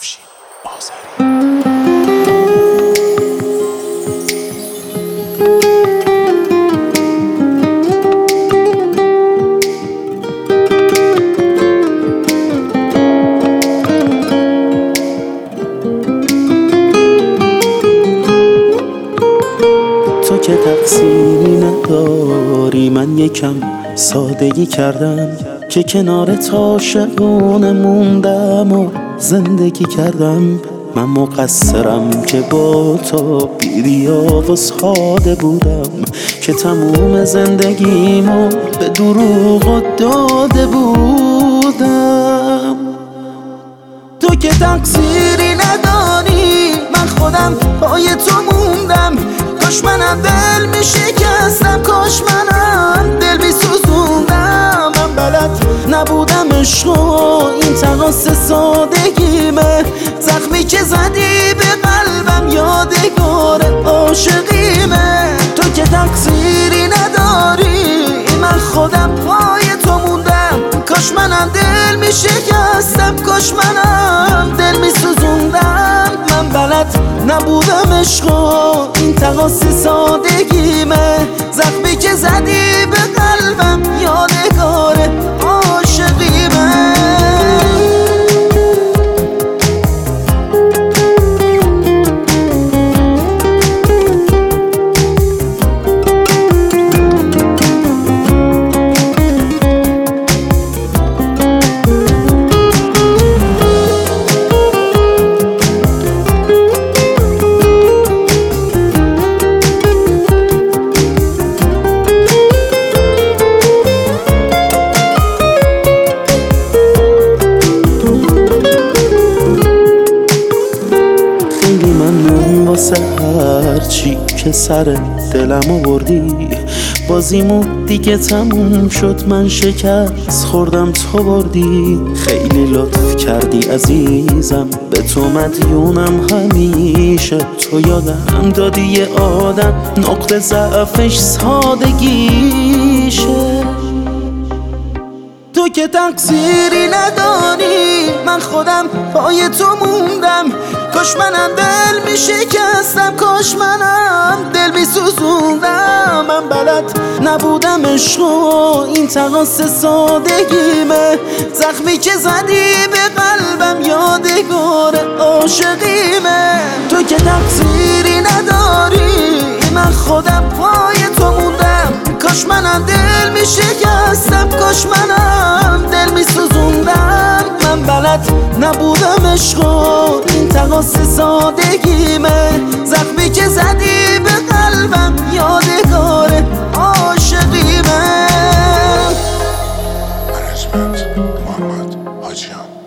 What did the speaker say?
افشین آذری. تو که تقصیری نداری، من یکم سادگی کردم که کنارت عاشقونه موندم و زندگی کردم. من مقصرم که با تو بی‌ریا و ساده بودم، که تموم زندگیمو به دروغ داده بودم. تو که تقصیری نداری، من خودم پای تو موندم. کاش منم دل می شکستم، کاش منم دل می سوزوندم. من بلد نبودم عشق و این تقاص سادگیمه. زخمی که زدی به قلبم یادگار عاشقیمه. تو که تقصیری نداری، من خودم پای تو موندم. کاش منم دل می شکستم، کاش منم دل می سوزوندم. من بلد نبودم عشق و این تقاص سادگیمه. زخمی که زدی به قلبم یادگار عاشقیمه. واسه هرچی که سر دلم آوردی، بازیمو دیگه تموم شد، من شکست خوردم تو بردی. خیلی لطف کردی عزیزم، به تو مدیونم همیشه. تو یادم دادی یه آدم نقطه ضعفش سادگیشه. تو که تقصیری نداری، من خودم پای تو موندم. کاش منم دل می شکستم، کاش منم دل می سوزوندم. من بلد نبودم عشق و این تقاص سادگیمه. زخمی که زدی به قلبم یادگار عاشقیمه. تو که تقصیری نداری، من خودم پای تو موندم. کاش منم دل می شکستم، کاش منم دل می سوزوندم. من بلد نبودم عشق و این تقاص سادگیمه. زخمی که زدی به قلبم یادگار عاشقیمه. منیجمنت محمد حاجیان.